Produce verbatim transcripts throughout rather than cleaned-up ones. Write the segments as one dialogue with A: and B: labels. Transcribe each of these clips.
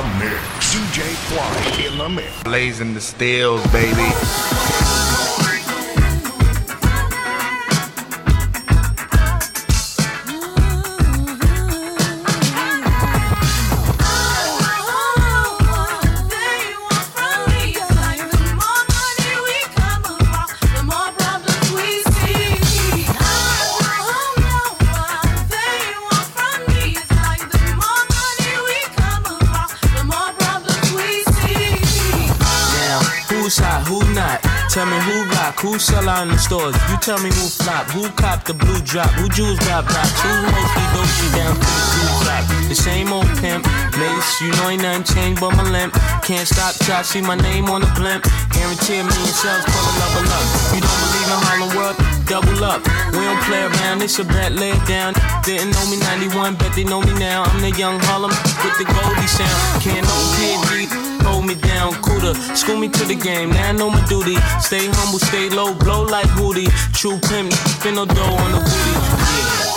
A: mix. D J Fly in the mix.
B: Blazing the steels, baby.
C: Who's hot, who not? Tell me who rock, who sell out in the stores. You tell me who flop, who cop the blue drop, who jewels got blocks, who mostly dozy down to the blue drop. The same old pimp, Mace, you know ain't nothing changed but my limp. Can't stop till I see my name on the blimp. Guarantee a million sales, pull a level up. You don't believe in Harlem World? Double up. We don't play around, it's a bet, lay it down. Didn't know me ninety-one, bet they know me now. I'm the young Harlem with the Goldie sound. Can't no kid deep. Hold me down, cooler, school me to the game, now I know my duty. Stay humble, stay low, blow like Woody. True pimp, spin no dough on the booty. Yeah.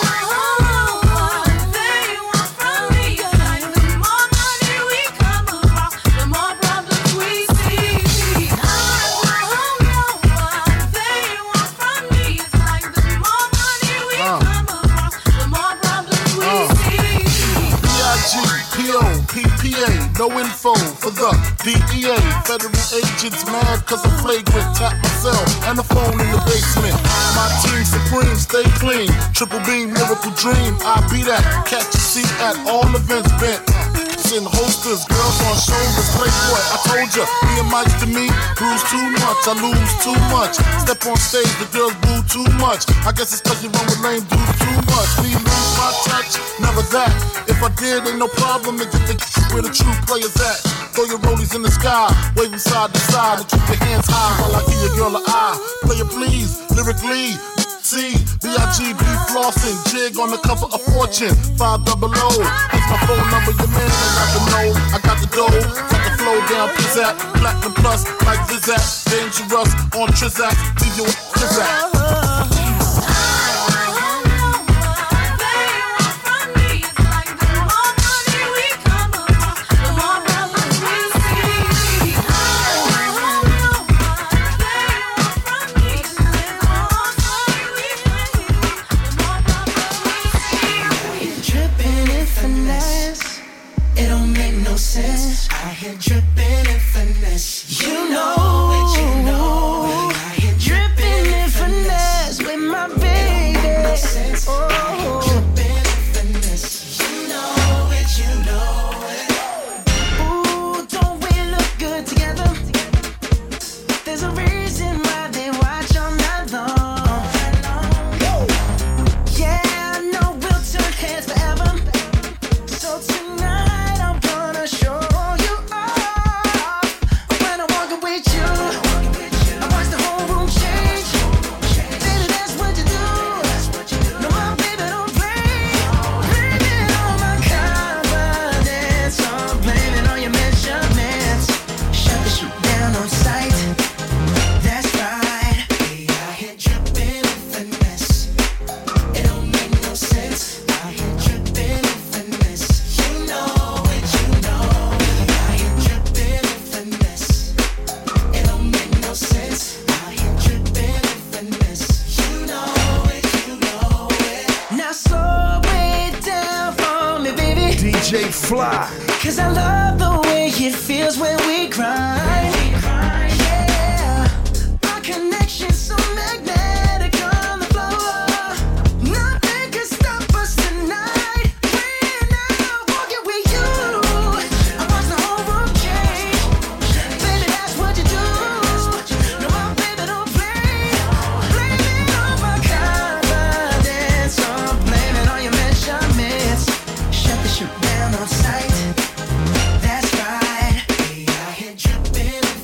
D: P A, no info for the D E A. Federal agents mad cause I'm flagrant. Tap myself and the phone in the basement. My team supreme, stay clean. Triple beam, miracle dream. I be that. Catch a seat at all events bent. In holsters, girls on shoulders, playboy. I told ya, me and Mike to me, bruise too much, I lose too much. Step on stage, the girls boo too much. I guess it's cause you run with lame dudes too much. Me lose my touch, never that. If I did, ain't no problem to get the where the true players at. Throw your rollies in the sky, wave them side to side, and keep your hands high while I give your girl an eye. Play it please, lyrically. C, B I G B flossing, jig on the cover of Fortune, five double O. It's my phone number, your man ain't got the know. I got the dough, got the flow down, pizzazz, platinum plus, like Zizak, dangerous on Trizak, leave you with Trizak.
E: I hear dripping in finesse. You know it, you know it. I hear dripping in finesse with my baby. Oh, I hear dripping in finesse. You know it, you know it. Ooh, don't we look good together? There's a reason why they watch all night long. Yeah, I know we'll turn heads forever. So tonight show you off when I'm walking with you. I watch the whole room change. Baby, that's what you do. No, my baby don't play. Blaming on my confidence, I'm blaming on your measurements. Shut the shit down on sight. That's right. Hey, I hit dripping in finesse. It don't make no sense. I hit dripping in finesse. You know.
A: D J Fly.
E: Cause I love the way it feels when we grind. Yeah, our connection's so magnetic on the floor. Nothing can stop us tonight. When I'm walking with you, I watch the whole room change. Baby, that's what you do. No, my baby don't play. Blaming on my confidence, I'm blaming on your measurements. Shut the shit down on sight. That's right. Hey, I hit dripping.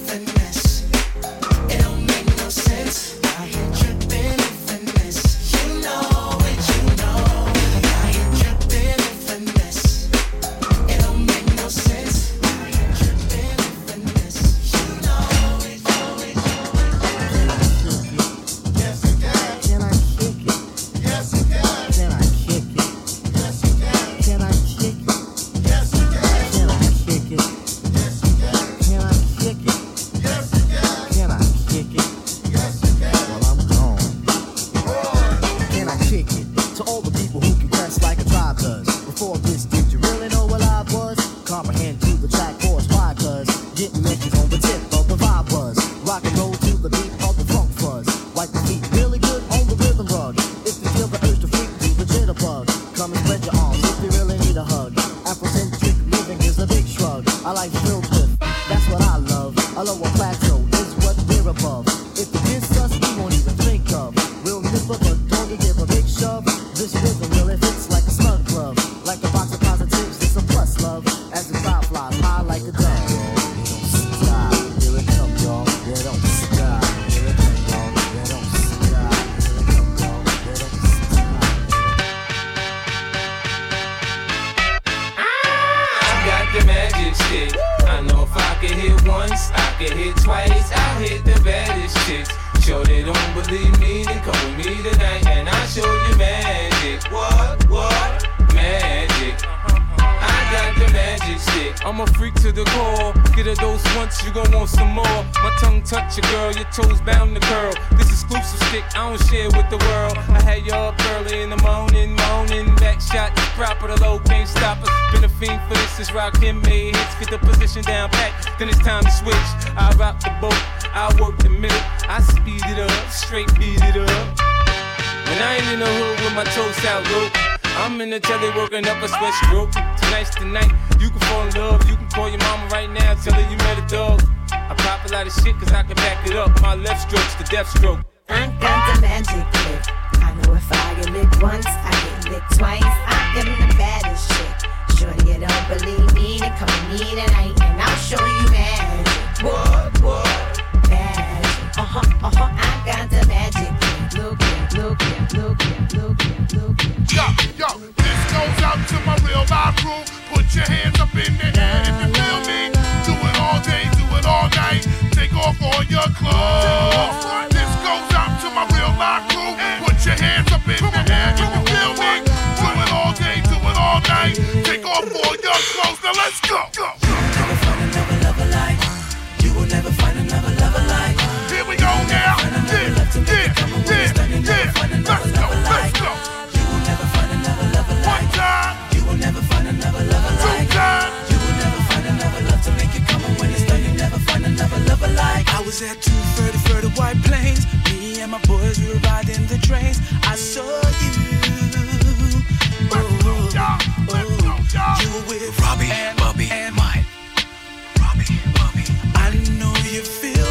F: like filled with. That's what I love. A lower plateau is what we're above. If it gets us, we won't even think of. We'll nip up a dog and give a big shove. This rhythm really fits like a snug glove. Like a box of positives, it's a plus love. As the crowd flies high like a dove. You don't stop, here it come, y'all. You don't stop, here it come, y'all. You don't stop, here it come, y'all. You don't stop.
C: I got the magic stick. I know if I could hit once, I could hit twice. I hit the baddest chicks. Sure they don't believe me, then come with me tonight and I'll show you magic. What, what? Magic. I got the magic stick. I'm a freak to the core. Get a dose once, you gon' want some more. My tongue touch your girl, your toes bound to curl. This exclusive stick, I don't share with the world. I had you up early in the morning, moaning. Back shot, proper, the low can't stop us. Been a fiend for this, since Rakim made hits. Get the position down pat, then it's time to switch. I rock the boat, I work the middle. I speed it up, straight beat it up. When I ain't in the hood with my toes out low, I'm in the telly working up a sweat stroke. Tonight's the night, you can fall in love. You can call your mama right now, tell her you met a dog. I pop a lot of shit cause I can back it up. My left stroke's the death stroke.
G: I got the magic lick. I know if I get licked once, I get licked twice. I am the baddest chick. Shorty, you don't believe me, then come with me tonight and I'll show you magic. What, what? Magic. Uh-huh, uh-huh, I got the magic lick. Look it, look it, look it, look it, look it.
D: Yo, yo, this goes out to my real live crew. Put your hands up in the air if you feel me. Do it all day, do it all night. Take off all your clothes. This goes out to my real live crew. Put your hands up in the air if you feel me. Do it all day, do it all night. Take off all your clothes. Now let's go. go.
E: You will never find another lover like. You will never find another lover like.
D: Here we go now. Yeah, yeah, yeah, yeah. Let's go, let's go. One time.
E: You will never find another lover like.
D: Two times.
E: You will never find another love to make it come and when it's done. You never find another lover like. I was at two thirty for the White Plains. Me and my boys we were riding the trains. I saw you.
D: Let's go, y'all. Let's go, y'all.
E: You were with
H: Robbie,
E: and,
H: Bobby,
E: and
H: Mike. Robbie, Bobby.
E: I know you feel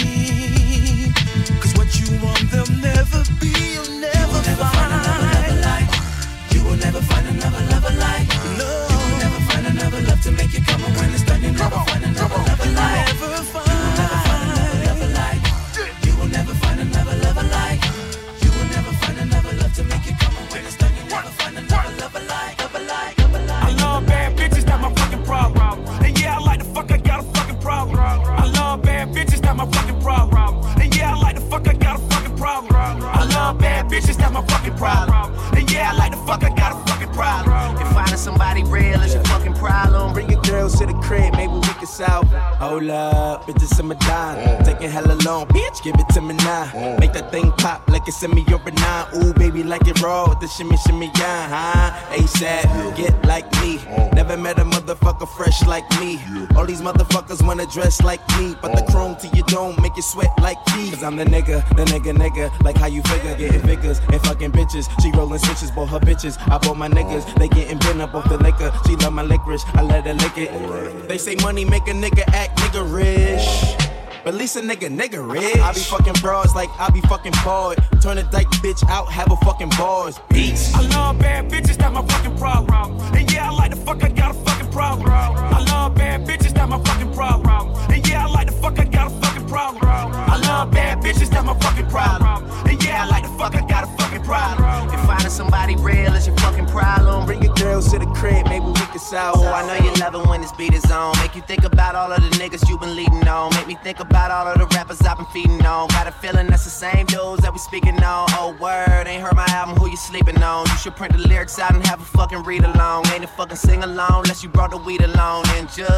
E: me. Cause what you want, they'll never be. You'll never, you will never find. find another lover like. You will never find another lover like. No. You will never find another love to make you come and when it's done. You never find another lover like. You will never find another lover like. You will never find another lover like. You will never find another love to make you come and when it's done. You never find another lover like. Lover like. Lover like.
I: I love bad bitches, that's my fucking problem. And yeah, I like the fuck, I got a fucking problem. I love bad bitches, that's my fucking problem. And yeah, I like the fuck, I got a fucking problem. I love bad bitches, that's my fucking problem. And yeah, I like the fuck, I got a fucking problem.
J: If finding somebody real is your fucking problem, bring your girls to the crib, maybe we can solve. Hold up, bitches in my dime. Taking hella long, bitch, give it to me now. Make that thing pop like it's in me or a nine. Ooh, baby, like it raw with the shimmy, shimmy, yeah, huh? ASAP, get like me. Never met a motherfucker fresh like me. All these motherfuckers wanna dress like me, but the chrome to your dome make you sweat like keys. Cause I'm the nigga, the nigga, nigga. Like how you figure, getting figures and fucking bitches. She rolling switches, bought her bitches. I bought my niggas, they getting bent up off the liquor. She love my licorice, I let her lick it. They say money make a nigga act niggerish. But at least a nigga, nigga rich. I be fucking bras like I be fucking bored. Turn a dyke bitch out, have a fucking bars. Peace.
I: I love bad bitches, that's my fucking problem. And yeah, I like the fuck, I got a fucking problem. I love bad bitches, that's my fucking problem. And yeah, I like the fuck, I got a fucking problem. I love bad bitches, that's my fucking problem. And yeah, I like the fuck, I got a fucking problem.
J: If finding somebody real is your fucking problem, bring your girls to the crib, maybe we can solve. Oh, I know you love it when this beat is on. Make you think about all of the niggas you been leading on. Make me think about all of the rappers I've been feeding on. Got a feeling that's the same dudes that we speaking on. Oh, word, ain't heard my album, who you sleeping on? You should print the lyrics out and have a fucking read along. Ain't a fucking sing along unless you brought the weed along and just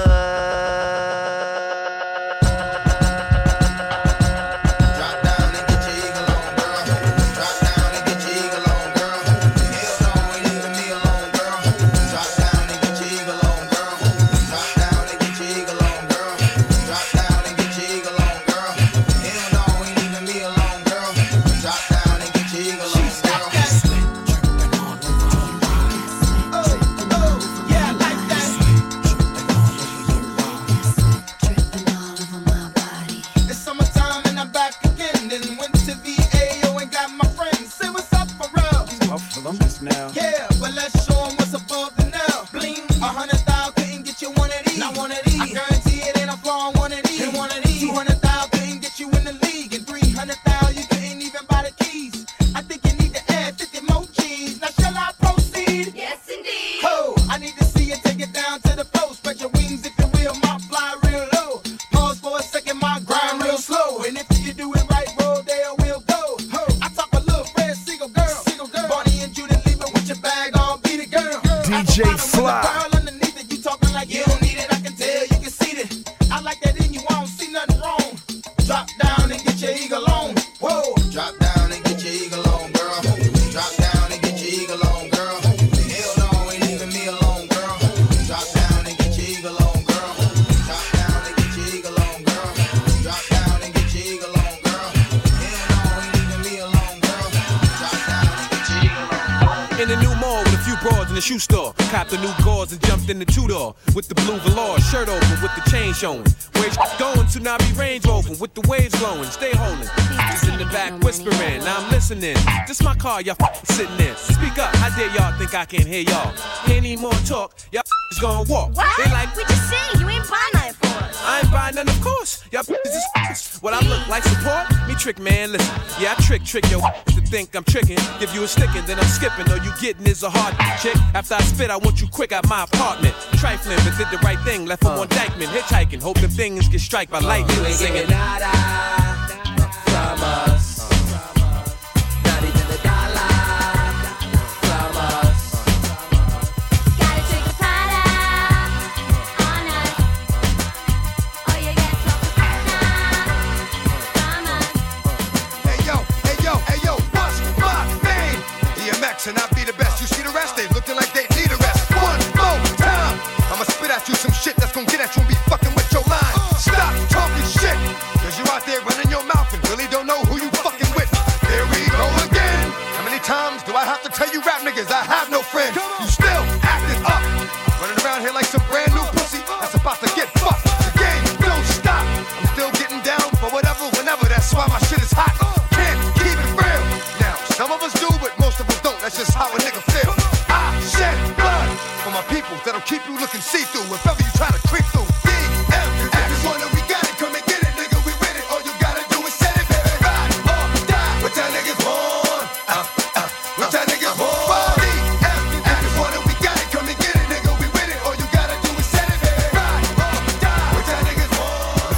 K: the shoe store. Copped the new gauze and jumped in the two-door. With the blue velour, shirt open, with the chain showing. Where going to Navi Range Rover, with the waves blowing. Stay holding. Just in the back whispering, now I'm listening. This my car, y'all sitting in. Speak up, how dare y'all think I can't hear y'all? Ain't need more talk, y'all is gonna walk.
G: What?
K: They like,
G: we just sing, you ain't buying nothing for us.
K: I ain't buying none, of course. Y'all is what I look like support? Me trick, man, listen. Yeah, I trick, trick your to think I'm tricking. Give you a sticking, then I'm skipping. All you getting is a hard chick. After I spit, I want you quick out my apartment. Trifling, but did the right thing. Left him uh. on Dykeman, hitchhiking. Hope them things get strike by lightning.
J: You ain't
K: singing
J: getting nada from us. Not even a dollar from us.
G: Gotta take the Prada on us, or you get something from us.
A: Hey yo, hey yo, hey yo, what's my name? D M X and I be the best. You see the rest? They looking like they need a rest. One more time, I'ma spit at you some shit that's gonna get at you and be fucking with your line. Stop talking shit, cause you out there running your mouth and really don't know who you fucking with. Here we go again. How many times do I have to tell you rap niggas I have no friends? You still acting up, running around here like some brand new pussy that's about to get fucked. The game don't stop. I'm still getting down for whatever, whenever. That's why my shit is hot. Can't keep it real. Now, some of us do, but most of us don't. That's just how a nigga feel. I shed blood for my people that'll keep you looking see-through if ever you try to creep through. D M X, we got it, come and get it, nigga, we with it. All you gotta do is set it, baby. Ride or die. What y'all niggas want? Uh, uh, what y'all niggas want? D M X, we got it, come and get it, nigga, we with it. All you gotta do is set it, baby. Ride or die. What y'all niggas want?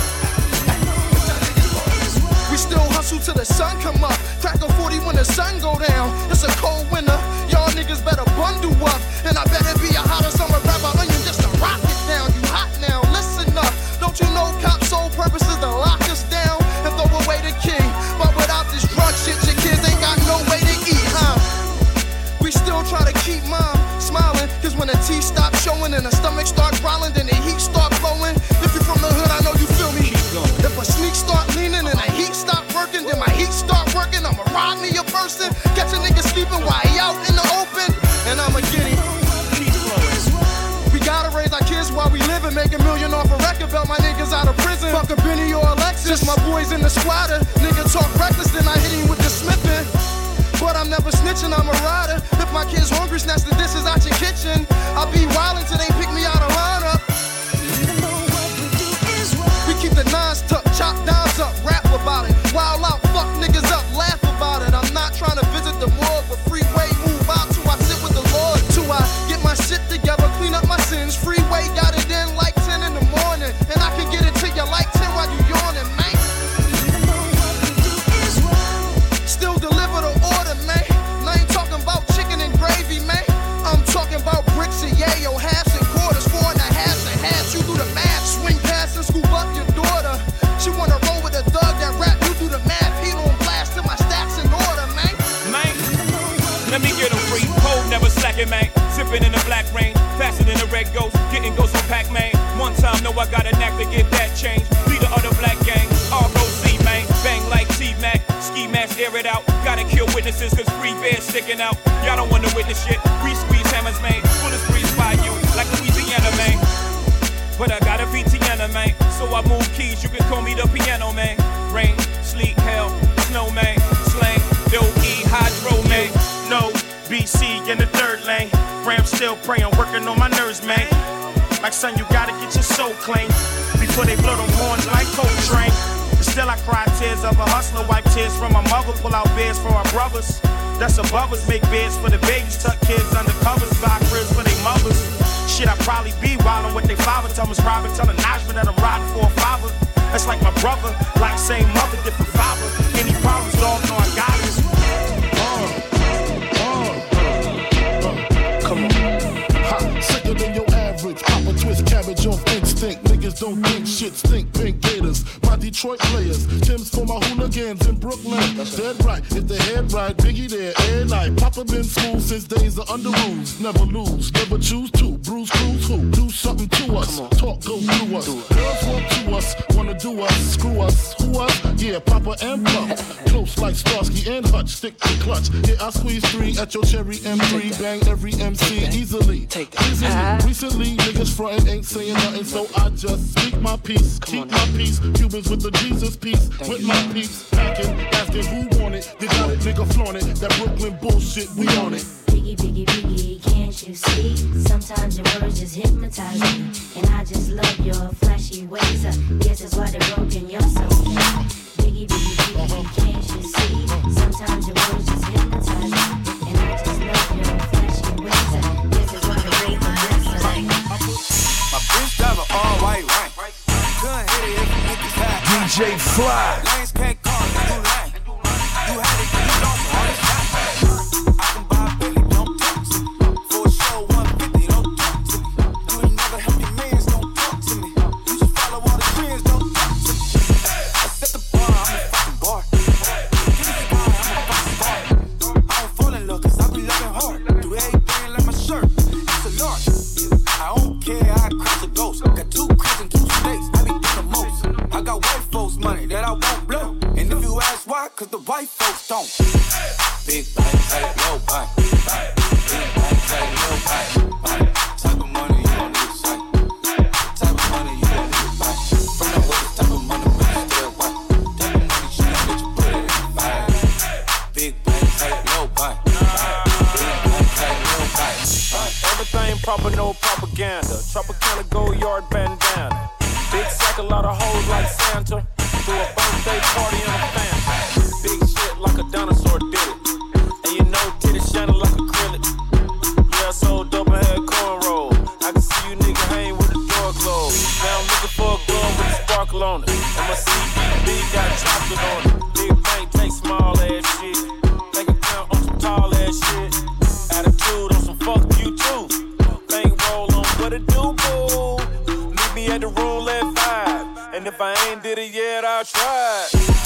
L: We still hustle till the sun come up. Crack a forty when the sun go down. It's a cold winter. Y'all niggas better bundle up. And I better be a hotter summer rapper onion just to rock it down. You hot now, listen up. Don't you know cops' sole purpose is to lock us down and throw away the key? But without this drug shit, your kids ain't got no way to eat, huh? We still try to keep mom smiling. Cause when the teeth stop showing and the stomach start growling, then the heat start blowing. If you're from the hood, I know you feel me. If a sneak start leaning and the heat stop working, then my heat start working. I'ma rob me a person, catch a nigga sleeping while he out in the open, and I'ma get him. We gotta raise our kids while we live and make a million off a record belt. My niggas out of prison. Fuck a Benny or Alexis. My boys in the squatter. Nigga talk reckless, then I hit him with the smithing. But I'm never snitching, I'm a rider. If my kid's hungry, snatch the dishes out your kitchen. I'll be wildin' till they pick me out of lineup. We keep the nines tucked, chop downs up, rap about it. Wild out, fuck niggas up, laugh about it. I'm not trying to visit the morgue, but freeway move out till I sit with the Lord. Till I get my shit together, clean up my sins. Freeway got it in like ten in the morning. And I can get it to you like ten while you yawning, man. Still deliver the order, man. I ain't talking about chicken and gravy, man. I'm talking about bricks and yayo, halves and quarters, four and a halves and halves. You do the math, swing past and scoop up your daughter. She wanna roll with a thug that rap, you do the math. Heat on blast till my stats in order, man.
I: Man, let me get them free. Cold, never slacking, man. Sipping in the black rain, faster than the red ghost. Getting ghosts on Pac-Man. One time, know I got a knack to get that change. Leader of the black gang, R O C, man. Bang like T-Mac, ski mask, air it out. Gotta kill witnesses, cause free bears sticking out. Y'all don't wanna witness shit. We squeeze hammers, man. Bullets breeze by you, like Louisiana, man. But I got a V T N, man. So I move keys, you can call me the piano, man. Rain, sleet, hell, snow, man. Slang, dope, E, hydro, man. No, B C in the third lane. Ram still praying, working on my nerves, man. Like son, you gotta get your soul clean before they blow them horns like Coltrane. But still I cry tears of a hustler, wipe tears from my mother, pull out beds for our brothers. That's above us, make beds for the babies, tuck kids under covers, buy cribs for their mothers. Shit, I probably be wildin' with they father. Thomas Robert telling Najma that I'm riding for a father. That's like my brother, like same mother, different father. Any problems, dog, know I got it.
D: Come on. Hot, sicker than your average. Pop a twist cabbage off instinct. Niggas don't think shit stink. Pink Gators, my Detroit players. Tim's for my hooligans in Brooklyn. Dead right, if the head right, Biggie there, air night. Papa been smooth since days of under rules. Never lose, never choose to. Bruise, cruise, who? Do something to us. Talk, go through us. Girls want to us, wanna do us, screw us, who us? Yeah, Papa and Pump. Close like Starsky and Hutch, stick to clutch. Yeah, I squeeze three at your cherry M three, bang every M C easily. Easily. Recently, niggas frontin' ain't saying nothing, so I just speak my peace, keep my peace. Cubans with the Jesus peace, with my peace. Packing, asking who want it, they got it, nigga flaunt it. That Brooklyn bullshit, we on it.
M: Biggie, biggie, biggie, can't you see? Sometimes your words just hypnotize me, and I just love your flashy ways. I guess that's why they're broken, you're so mean. Biggie, biggie, biggie, can't you see? Sometimes your words just hypnotize me, and I just love your flashy ways. I guess that's why they're broken, you're so mean.
N: My bitch drive an all white rank. Couldn't hit it if you make it fast.
O: D J Fly.
N: Lanes can't call me, you lame. You had it, you don't want it. I can buy a Billy, don't talk to me. For a show, one fifty, don't talk to me. You ain't never helped your mans, don't talk to me. You just follow all the trends, don't talk to me. I set the bar, I'm a fucking bar. Give me the bar, I'm a fucking bar. I don't fall in love, cause I be loving hard. Do everything like my shirt, it's a large. I don't care, I cross a ghost. Got two cribs in two states, I be doing the most. I got white folks money that I won't blow. And if you ask why, cause the white folks don't. Big bang, tight, low bang. Big bang, tight, low bang. Type of money you don't need to say. Type of money you don't need to buy. From the hood, type of money man you still white. Type of money she don't let you put it in the bag. Big bang, tight, low bang. Big bang, tight, low bang.
P: Everything proper, no propaganda. Tropicana gold yard bandana. Big sack, a lot of hoes like Santa. Do a birthday party in a Fanta. Big shit like a dinosaur did it. And you know titties shining like acrylic. Yeah, so double head cornrow. I can see you nigga hang with the door closed. Now I'm looking for a glove with a sparkle on it. And my C B B got chocolate on it. Big bank take small ass shit. Bank account on some tall ass shit. Attitude on some fuck you too. Bank roll on what it do, boo. Meet me at the roulette vibe. And if I ain't did it yet, I'll try.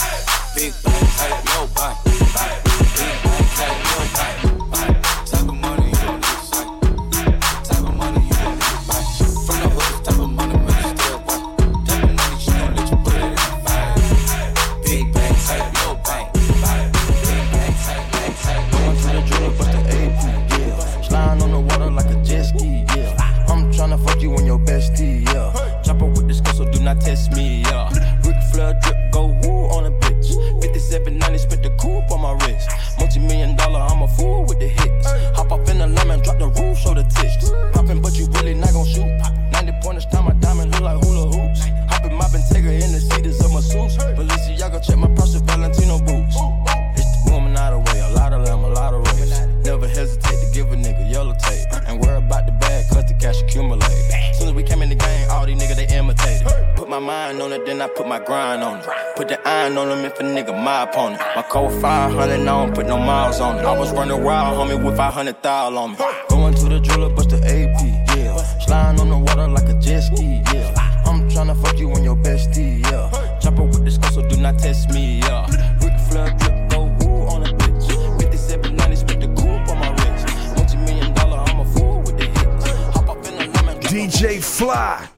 N: Big bang, tight, low bang. Big bang, tight, low bang. Type of money you don't need to say. Type of money you don't need to buy. From the hood, type of money man you still white. Type of money she don't let you put it in the bag. Big bang, tight, low bang. Big bang, tight, bang, tight.
J: Going to the driller, but the A P, yeah. Sliding on the water like a jet ski, yeah. I'm tryna fuck you on your bestie, yeah. Chopper with this girl, so do not test me, yeah. Ric Flair drip, go woo on a bitch. fifty-seven ninety, spent the coupe on my wrist. Multi-million dollar, I'm a fool with the hits. Hop up in the lemon, drop the roof, show the tits. Poppin', but you really not gon' shoot. ninety pointers, time my diamond look like hula hoops. Hoppin', moppin', take her in the seats of my suits. Balenciaga, check my Prada Valentino boots. It's the woman out of way, a lot of them, a lot of race. Never hesitate to give a nigga yellow tape. Ain't worry about the bag, cause the cash accumulate. Soon as we came in the game, all these niggas, they imitated. Put my mind on it, then I put my grind on it. Put the iron on them if a nigga my opponent. My code five hundred, I don't put no miles on it. I was running wild, homie, with five hundred thousand on me. Going to the driller, bust the A P, yeah. Sliding on the water like a jet ski, yeah. I'm tryna fuck you on your bestie, yeah. Chopper with this girl, so do not test me, yeah. Ric Flair drip, go woo on a bitch. fifty-seven ninety, spent the coupe on my wrist. Multi-million dollar, I'm a fool with the hits. Hop up in the lemon.
O: D J Fly.